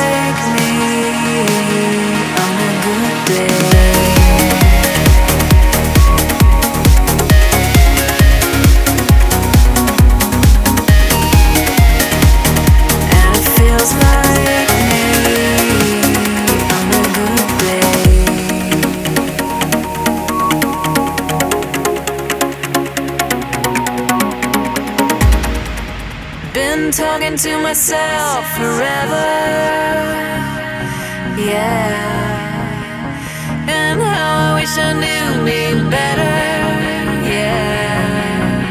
like me on a good day. And it feels like me on a good day. Been talking to myself forever, yeah. And how I wish I knew me better, yeah.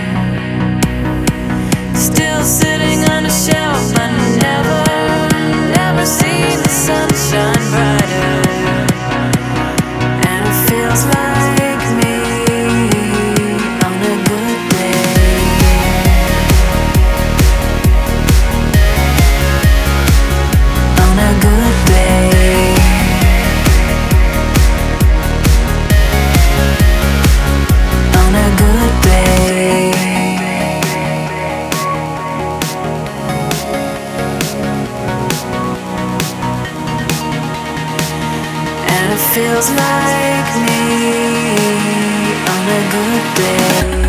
Still sitting on a shelf, I never seen the sunshine brighter. And it feels like me on a good day. On a good day. On a good day. And it feels like me on a good day.